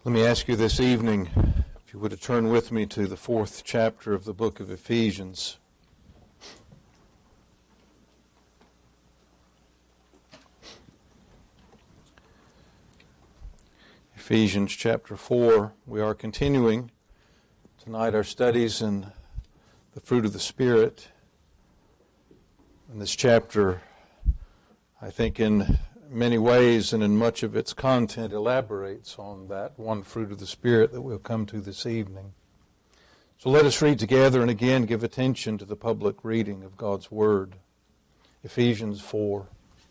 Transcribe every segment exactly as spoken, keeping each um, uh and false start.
Let me ask you this evening, if you would to turn with me to the fourth chapter of the book of Ephesians. Ephesians chapter four. We are continuing tonight our studies in the fruit of the Spirit. In this chapter, I think in many ways and in much of its content elaborates on that one fruit of the Spirit that we'll come to this evening. So let us read together and again give attention to the public reading of God's Word. Ephesians four.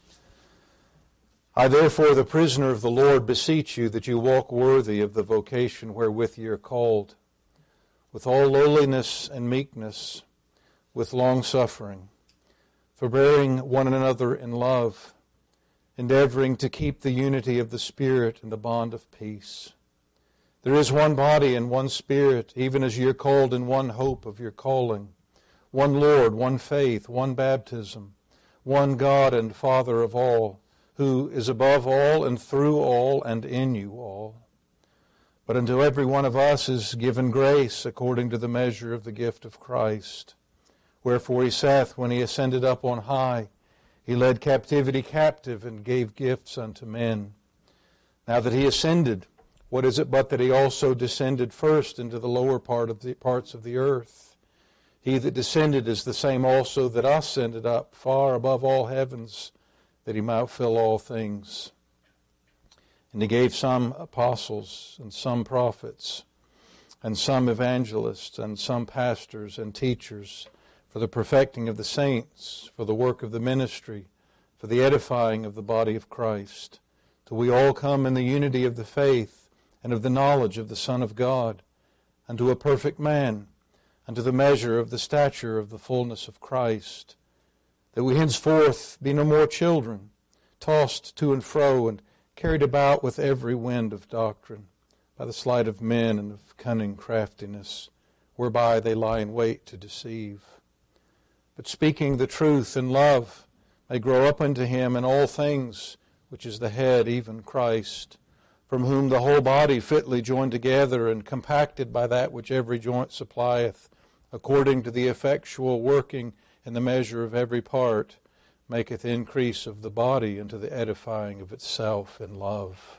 I therefore, the prisoner of the Lord, beseech you that you walk worthy of the vocation wherewith ye are called, with all lowliness and meekness, with longsuffering, forbearing one another in love, endeavoring to keep the unity of the Spirit in the bond of peace. There is one body and one Spirit, even as ye are called in one hope of your calling, one Lord, one faith, one baptism, one God and Father of all, who is above all and through all and in you all. But unto every one of us is given grace according to the measure of the gift of Christ. Wherefore he saith, when he ascended up on high, he led captivity captive and gave gifts unto men. Now that he ascended, what is it but that he also descended first into the lower part of the parts of the earth? He that descended is the same also that ascended up far above all heavens, that he might fill all things. And he gave some apostles, and some prophets, and some evangelists, and some pastors and teachers, for the perfecting of the saints, for the work of the ministry, for the edifying of the body of Christ, till we all come in the unity of the faith and of the knowledge of the Son of God, unto a perfect man, unto the measure of the stature of the fullness of Christ, that we henceforth be no more children, tossed to and fro and carried about with every wind of doctrine, by the sleight of men and of cunning craftiness, whereby they lie in wait to deceive. But speaking the truth in love may grow up unto him in all things, which is the head, even Christ, from whom the whole body fitly joined together and compacted by that which every joint supplieth, according to the effectual working in the measure of every part, maketh increase of the body unto the edifying of itself in love.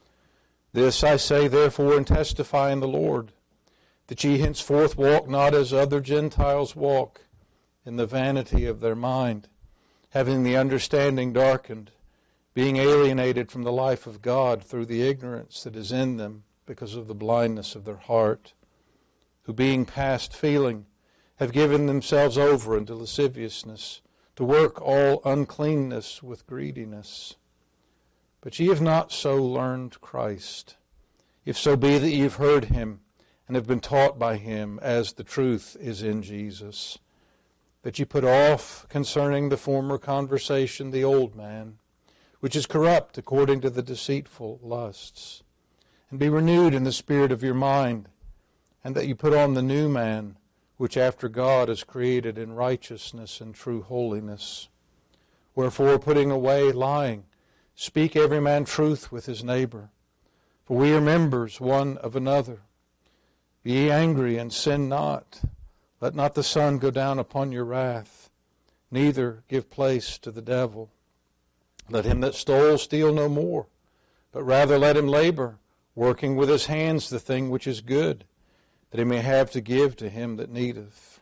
This I say therefore and testify in the Lord, that ye henceforth walk not as other Gentiles walk, in the vanity of their mind, having the understanding darkened, being alienated from the life of God through the ignorance that is in them because of the blindness of their heart, who being past feeling have given themselves over unto lasciviousness, to work all uncleanness with greediness. But ye have not so learned Christ, if so be that ye have heard him and have been taught by him, as the truth is in Jesus, that ye put off concerning the former conversation the old man, which is corrupt according to the deceitful lusts, and be renewed in the spirit of your mind, and that ye put on the new man, which after God is created in righteousness and true holiness. Wherefore, putting away lying, speak every man truth with his neighbor, for we are members one of another. Be ye angry and sin not. Let not the sun go down upon your wrath, neither give place to the devil. Let him that stole steal no more, but rather let him labor, working with his hands the thing which is good, that he may have to give to him that needeth.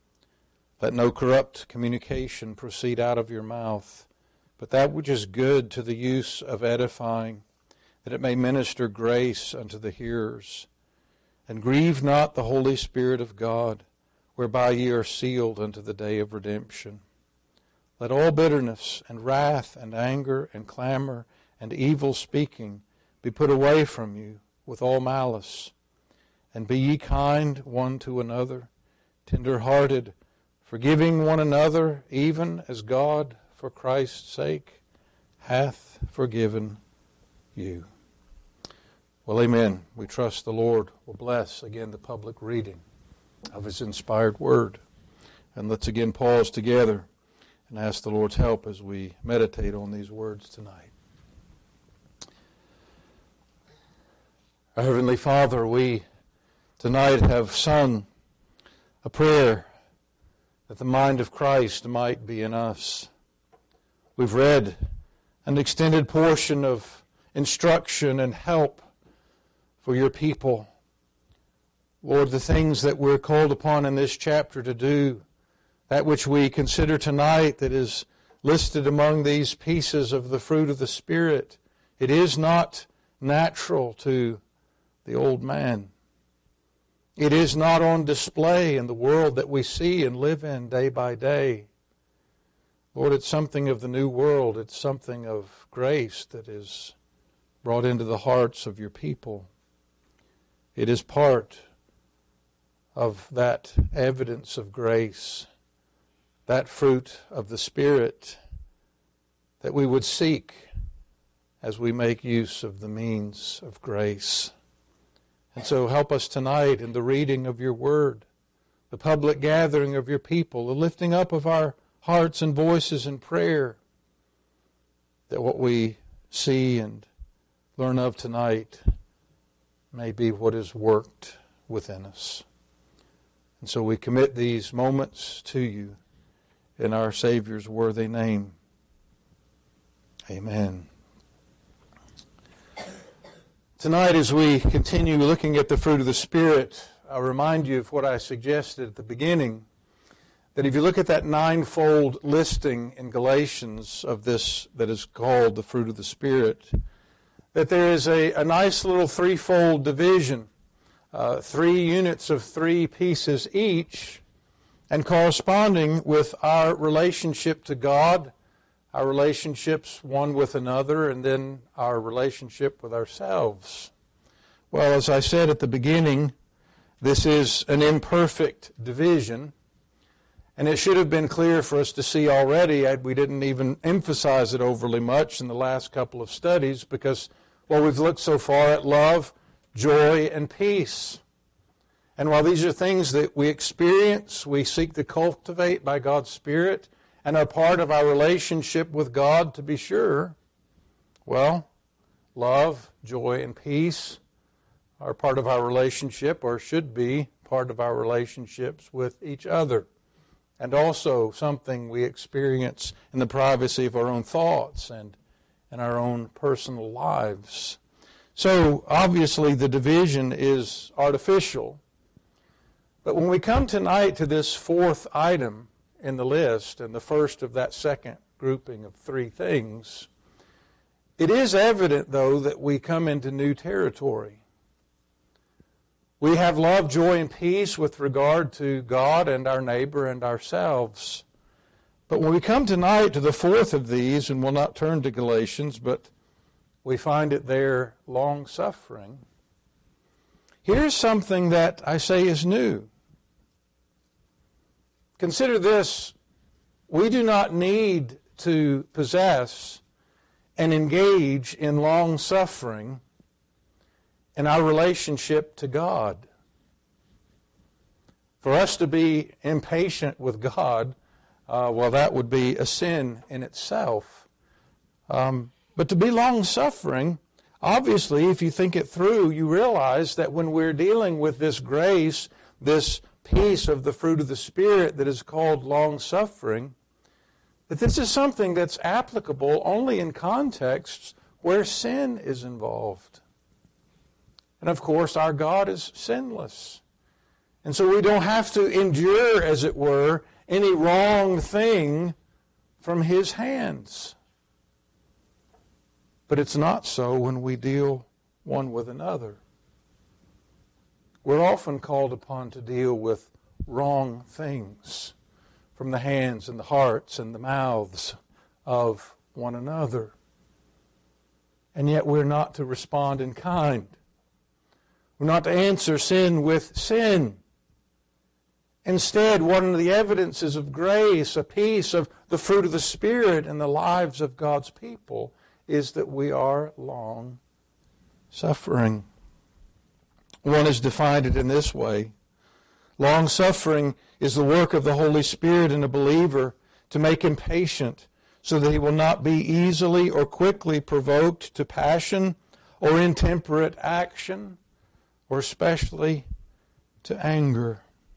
Let no corrupt communication proceed out of your mouth, but that which is good to the use of edifying, that it may minister grace unto the hearers. And grieve not the Holy Spirit of God, whereby ye are sealed unto the day of redemption. Let all bitterness and wrath and anger and clamor and evil speaking be put away from you with all malice. And be ye kind one to another, tender-hearted, forgiving one another, even as God, for Christ's sake, hath forgiven you. Well, amen. We trust the Lord will bless again the public reading of his inspired word. And let's again pause together and ask the Lord's help as we meditate on these words tonight. Our Heavenly Father, we tonight have sung a prayer that the mind of Christ might be in us. We've read an extended portion of instruction and help for your people. Lord, the things that we're called upon in this chapter to do, that which we consider tonight that is listed among these pieces of the fruit of the Spirit, it is not natural to the old man. It is not on display in the world that we see and live in day by day. Lord, it's something of the new world. It's something of grace that is brought into the hearts of your people. It is part of that evidence of grace, that fruit of the Spirit that we would seek as we make use of the means of grace. And so help us tonight in the reading of your word, the public gathering of your people, the lifting up of our hearts and voices in prayer, that what we see and learn of tonight may be what is worked within us. And so we commit these moments to you in our Savior's worthy name. Amen. Tonight, as we continue looking at the fruit of the Spirit, I'll remind you of what I suggested at the beginning, that if you look at that ninefold listing in Galatians of this that is called the fruit of the Spirit, that there is a, a nice little threefold division, uh, three units of three pieces each, and corresponding with our relationship to God, our relationships one with another, and then our relationship with ourselves. Well, as I said at the beginning, this is an imperfect division, and it should have been clear for us to see already. We didn't even emphasize it overly much in the last couple of studies because, well, we've looked so far at love, joy, and peace. And while these are things that we experience, we seek to cultivate by God's Spirit, and are part of our relationship with God, to be sure, well, love, joy, and peace are part of our relationship, or should be part of our relationships with each other, and also something we experience in the privacy of our own thoughts and in our own personal lives. So, obviously, the division is artificial. But when we come tonight to this fourth item in the list, and the first of that second grouping of three things, it is evident, though, that we come into new territory. We have love, joy, and peace with regard to God and our neighbor and ourselves. But when we come tonight to the fourth of these, and we'll not turn to Galatians, but we find it there, long-suffering, here's something that I say is new. Consider this: we do not need to possess and engage in long-suffering in our relationship to God. For us to be impatient with God, uh, well, that would be a sin in itself. Um, but to be long-suffering, obviously, if you think it through, you realize that when we're dealing with this grace, this piece of the fruit of the Spirit that is called long-suffering, that this is something that's applicable only in contexts where sin is involved. And of course, our God is sinless. And so we don't have to endure, as it were, any wrong thing from His hands. But it's not so when we deal one with another. We're often called upon to deal with wrong things from the hands and the hearts and the mouths of one another. And yet we're not to respond in kind. We're not to answer sin with sin. Instead, one of the evidences of grace, a piece of the fruit of the Spirit in the lives of God's people, is that we are long-suffering. One has defined it in this way: long-suffering is the work of the Holy Spirit in a believer to make him patient, so that he will not be easily or quickly provoked to passion or intemperate action, or especially to anger.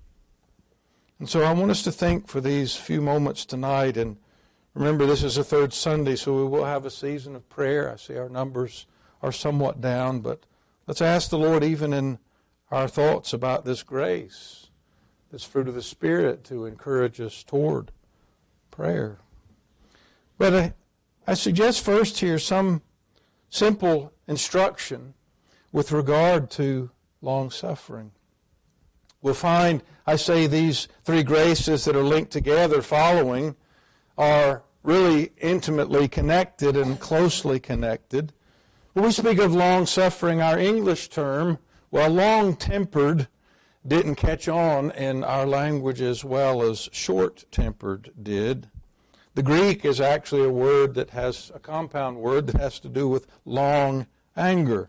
And so I want us to think for these few moments tonight, and remember this is the third Sunday, so we will have a season of prayer. I see our numbers are somewhat down, but let's ask the Lord even in our thoughts about this grace, this fruit of the Spirit, to encourage us toward prayer. But I, I suggest first here some simple instruction with regard to long-suffering. We'll find, I say, these three graces that are linked together following are really intimately connected and closely connected. When we speak of long-suffering, our English term, well, long-tempered didn't catch on in our language as well as short-tempered did. The Greek is actually a word that has a compound word that has to do with long anger.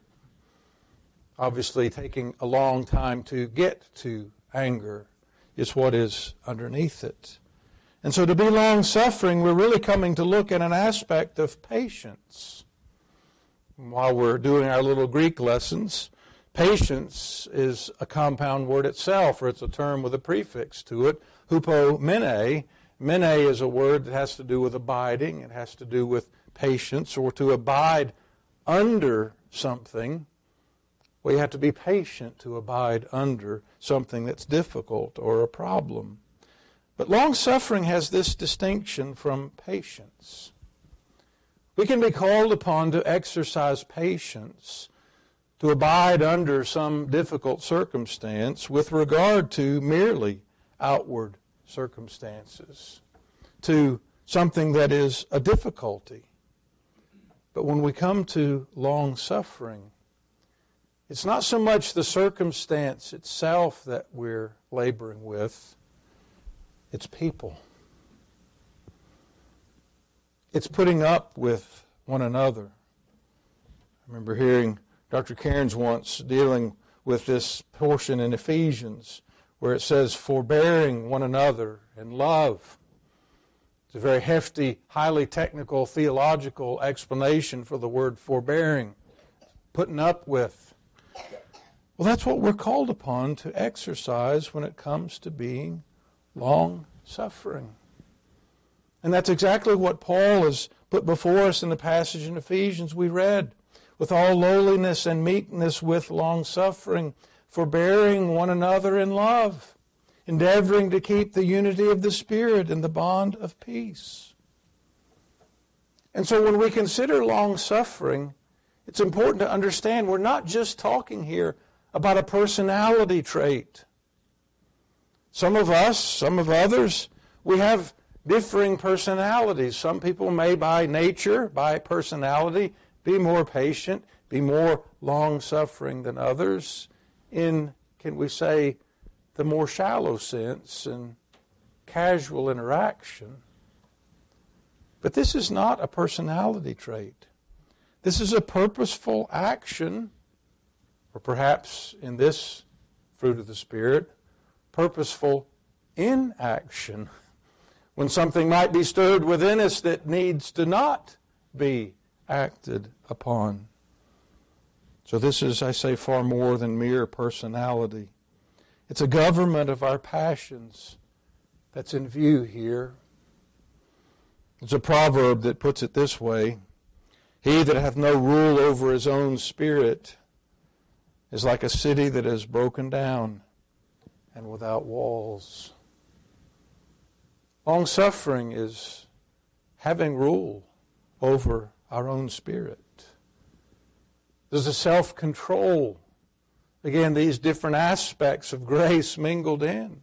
Obviously, taking a long time to get to anger is what is underneath it. And so to be long-suffering, we're really coming to look at an aspect of patience. While we're doing our little Greek lessons, patience is a compound word itself, or it's a term with a prefix to it, hupomene. Mene is a word that has to do with abiding. It has to do with patience, or to abide under something. Well, you have to be patient to abide under something that's difficult or a problem. But long-suffering has this distinction from patience. We can be called upon to exercise patience, to abide under some difficult circumstance with regard to merely outward circumstances, to something that is a difficulty. But when we come to long-suffering, it's not so much the circumstance itself that we're laboring with, it's people. It's putting up with one another. I remember hearing Doctor Cairns once dealing with this portion in Ephesians where it says, forbearing one another in love. It's a very hefty, highly technical, theological explanation for the word forbearing, putting up with. Well, that's what we're called upon to exercise when it comes to being long-suffering. And that's exactly what Paul has put before us in the passage in Ephesians we read. With all lowliness and meekness, with long-suffering, forbearing one another in love, endeavoring to keep the unity of the Spirit in the bond of peace. And so when we consider long-suffering, it's important to understand we're not just talking here about a personality trait. Some of us, some of others, we have differing personalities. Some people may by nature, by personality, be more patient, be more long-suffering than others in, can we say, the more shallow sense and casual interaction. But this is not a personality trait. This is a purposeful action, or perhaps in this fruit of the Spirit, purposeful inaction. When something might be stirred within us that needs to not be acted upon. So this is, I say, far more than mere personality. It's a government of our passions that's in view here. There's a proverb that puts it this way: he that hath no rule over his own spirit is like a city that is broken down and without walls. Long-suffering is having rule over our own spirit. There's a self-control. Again, these different aspects of grace mingled in.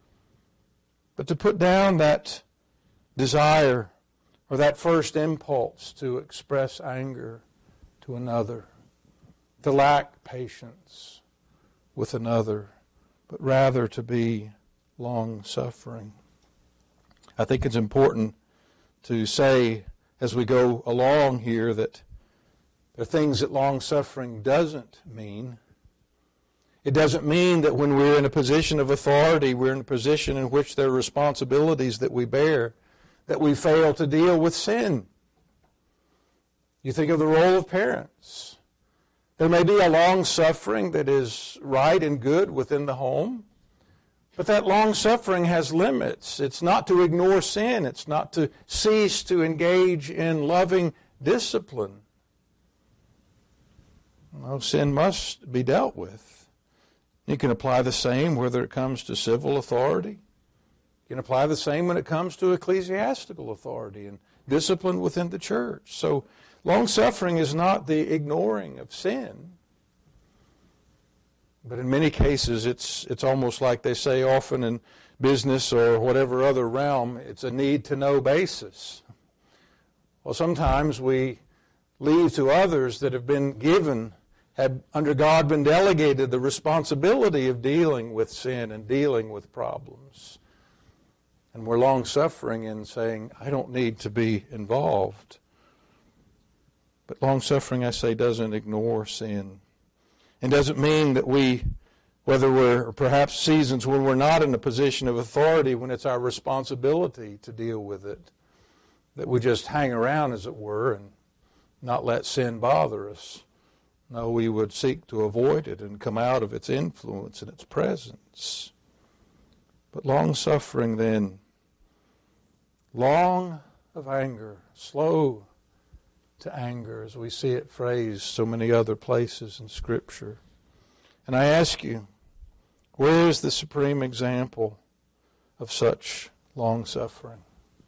But to put down that desire or that first impulse to express anger to another, to lack patience with another, but rather to be long-suffering. I think it's important to say as we go along here that there are things that long-suffering doesn't mean. It doesn't mean that when we're in a position of authority, we're in a position in which there are responsibilities that we bear, that we fail to deal with sin. You think of the role of parents. There may be a long suffering that is right and good within the home, but that long suffering has limits. It's not to ignore sin. It's not to cease to engage in loving discipline. No, sin must be dealt with. You can apply the same whether it comes to civil authority. You can apply the same when it comes to ecclesiastical authority and discipline within the church. So long-suffering is not the ignoring of sin. But in many cases, it's it's almost like they say often in business or whatever other realm, it's a need-to-know basis. Well, sometimes we leave to others that have been given, have under God been delegated the responsibility of dealing with sin and dealing with problems. And we're long-suffering in saying, I don't need to be involved. But long-suffering, I say, doesn't ignore sin. And doesn't mean that we, whether we're perhaps seasons when we're not in a position of authority, when it's our responsibility to deal with it, that we just hang around, as it were, and not let sin bother us. No, we would seek to avoid it and come out of its influence and its presence. But long-suffering then, long of anger, slow to anger, as we see it phrased so many other places in Scripture. And I ask you, where is the supreme example of such long-suffering?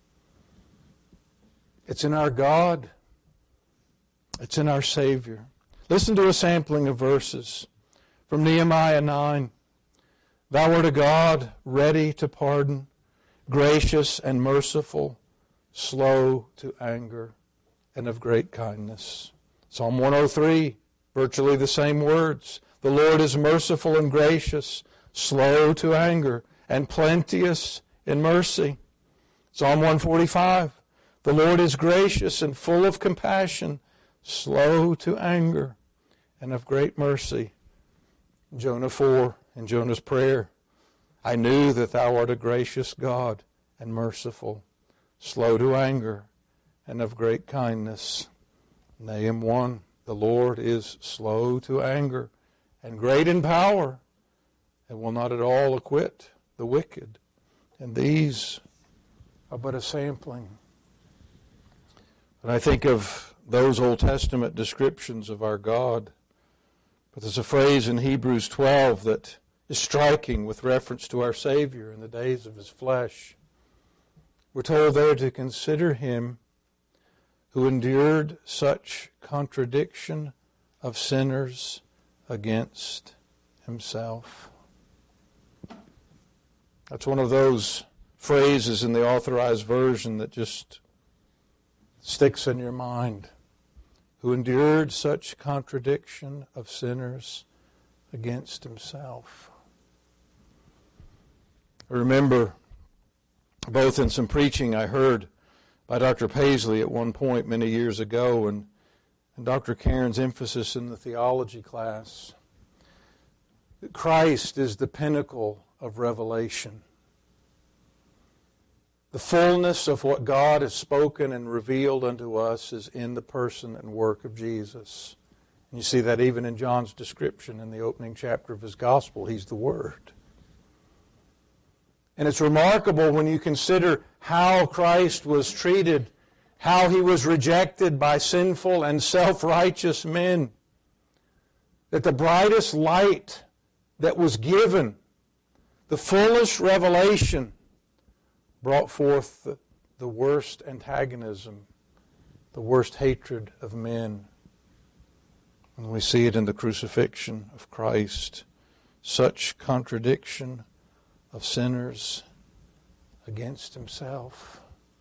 It's in our God. It's in our Savior. Listen to a sampling of verses from Nehemiah nine. Thou art a God ready to pardon, gracious and merciful, slow to anger, and of great kindness. Psalm one oh three, virtually the same words. The Lord is merciful and gracious, slow to anger, and plenteous in mercy. Psalm one forty-five, the Lord is gracious and full of compassion, slow to anger, and of great mercy. Jonah four, in Jonah's prayer, I knew that thou art a gracious God and merciful, slow to anger, and of great kindness. Nahum one, the Lord is slow to anger and great in power, and will not at all acquit the wicked. And these are but a sampling. But I think of those Old Testament descriptions of our God. But there's a phrase in Hebrews twelve that is striking with reference to our Savior in the days of His flesh. We're told there to consider Him who endured such contradiction of sinners against Himself. That's one of those phrases in the Authorized Version that just sticks in your mind. Who endured such contradiction of sinners against Himself. I remember both in some preaching I heard by Doctor Paisley at one point many years ago, and, and Doctor Cairns' emphasis in the theology class, that Christ is the pinnacle of revelation. The fullness of what God has spoken and revealed unto us is in the person and work of Jesus. And you see that even in John's description in the opening chapter of his gospel. He's the Word. And it's remarkable when you consider how Christ was treated, how He was rejected by sinful and self-righteous men, that the brightest light that was given, the fullest revelation, brought forth the, the worst antagonism, the worst hatred of men. And we see it in the crucifixion of Christ. Such contradiction of sinners against Himself.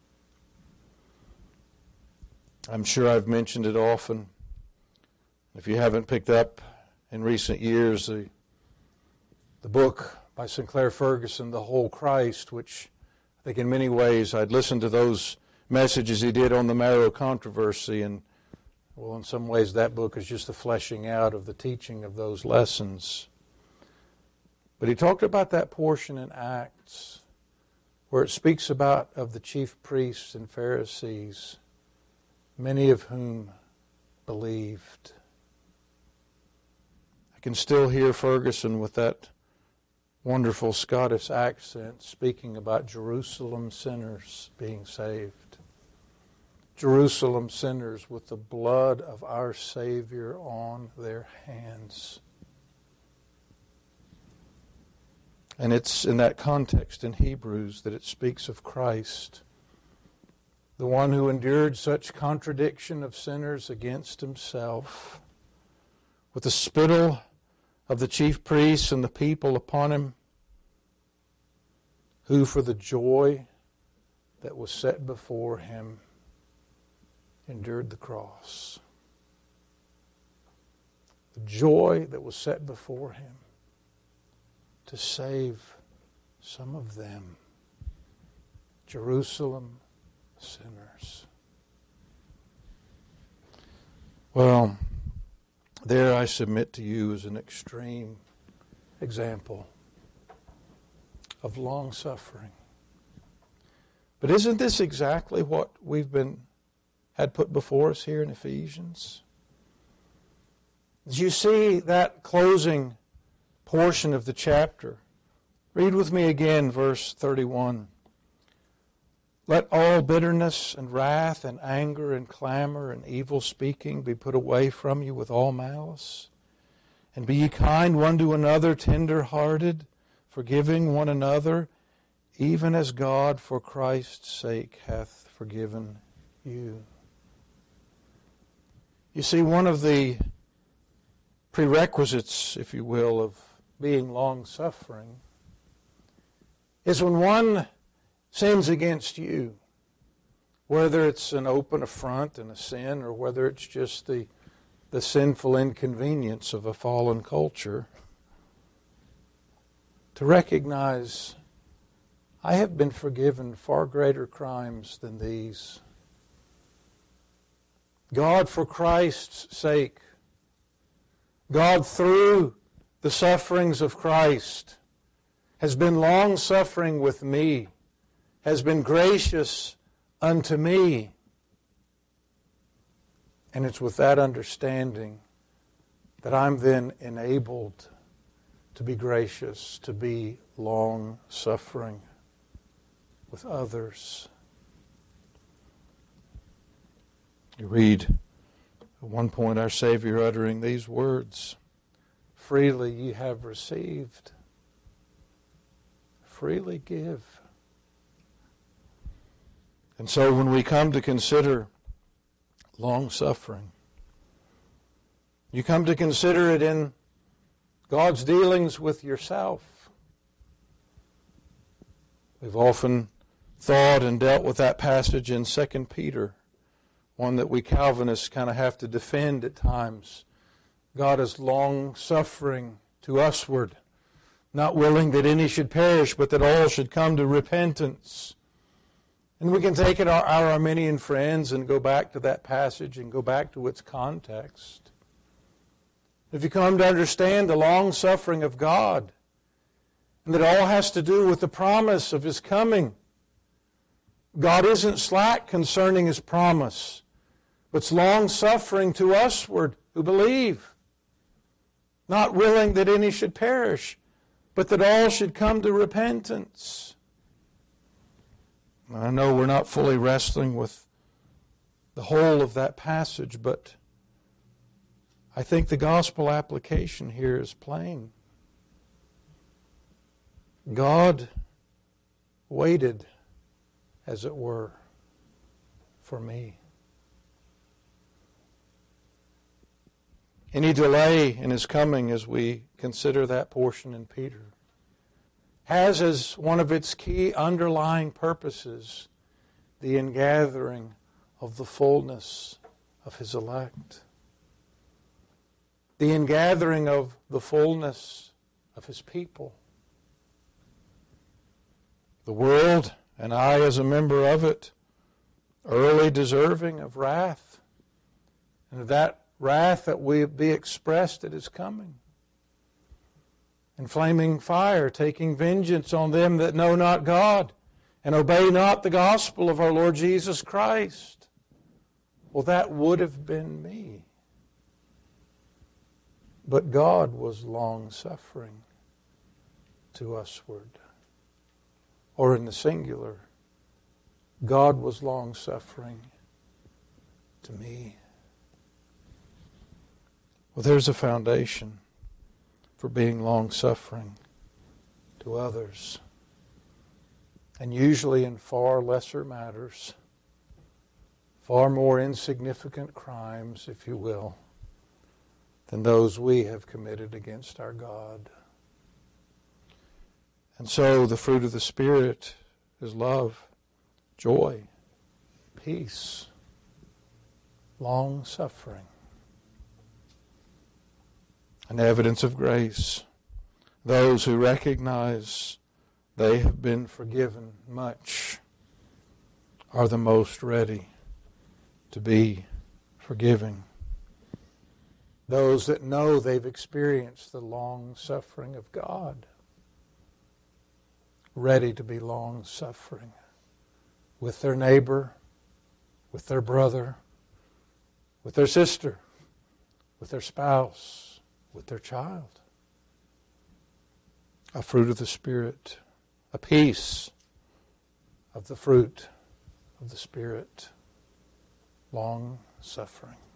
I'm sure I've mentioned it often. If you haven't picked up in recent years the, the book by Sinclair Ferguson, The Whole Christ, which I think in many ways I'd listened to those messages he did on the Marrow controversy, and well, in some ways that book is just the fleshing out of the teaching of those lessons. But he talked about that portion in Acts where it speaks about of the chief priests and Pharisees, many of whom believed. can still hear Ferguson with that wonderful Scottish accent speaking about Jerusalem sinners being saved. Jerusalem sinners with the blood of our Savior on their hands. And it's in that context in Hebrews that it speaks of Christ, the one who endured such contradiction of sinners against himself, with the spittle of the chief priests and the people upon him, who for the joy that was set before him endured the cross. The joy that was set before him to save some of them, Jerusalem sinners. Well, there I submit to you as an extreme example of long suffering. But isn't this exactly what we've been had put before us here in Ephesians? Did you see that closing portion of the chapter? Read with me again verse thirty-one. Let all bitterness and wrath and anger and clamor and evil speaking be put away from you with all malice. And be ye kind one to another, tender-hearted, forgiving one another, even as God for Christ's sake hath forgiven you. You see, one of the prerequisites, if you will, of being long-suffering is when one sins against you, whether it's an open affront and a sin or whether it's just the, the sinful inconvenience of a fallen culture, to recognize I have been forgiven far greater crimes than these. God, for Christ's sake, God, through the sufferings of Christ, has been long-suffering with me, has been gracious unto me. And it's with that understanding that I'm then enabled to be gracious, to be long-suffering with others. You read at one point our Savior uttering these words, freely ye have received, freely give. And so when we come to consider long-suffering, you come to consider it in God's dealings with yourself. We've often thought and dealt with that passage in Second Peter, one that we Calvinists kind of have to defend at times. God is long-suffering to usward, not willing that any should perish, but that all should come to repentance. And we can take it, our, our Arminian friends, and go back to that passage and go back to its context. If you come to understand the long-suffering of God, and that all has to do with the promise of His coming, God isn't slack concerning His promise, but it's long-suffering to usward who believe, not willing that any should perish, but that all should come to repentance. I know we're not fully wrestling with the whole of that passage, but I think the gospel application here is plain. God waited, as it were, for me. Any delay in His coming, as we consider that portion in Peter, has as one of its key underlying purposes the ingathering of the fullness of His elect. The ingathering of the fullness of His people. The world, and I as a member of it, early deserving of wrath, and of that wrath that will be expressed at His coming. And flaming fire, taking vengeance on them that know not God and obey not the gospel of our Lord Jesus Christ. Well, that would have been me. But God was long-suffering to usward. Or in the singular, God was long-suffering to me. Well, there's a foundation for being long-suffering to others. And usually in far lesser matters, far more insignificant crimes, if you will, than those we have committed against our God. And so the fruit of the Spirit is love, joy, peace, long-suffering. An evidence of grace. Those who recognize they have been forgiven much are the most ready to be forgiving. Those that know they've experienced the long-suffering of God, ready to be long-suffering with their neighbor, with their brother, with their sister, with their spouse, with their child. A fruit of the Spirit, a piece of the fruit of the Spirit, long-suffering.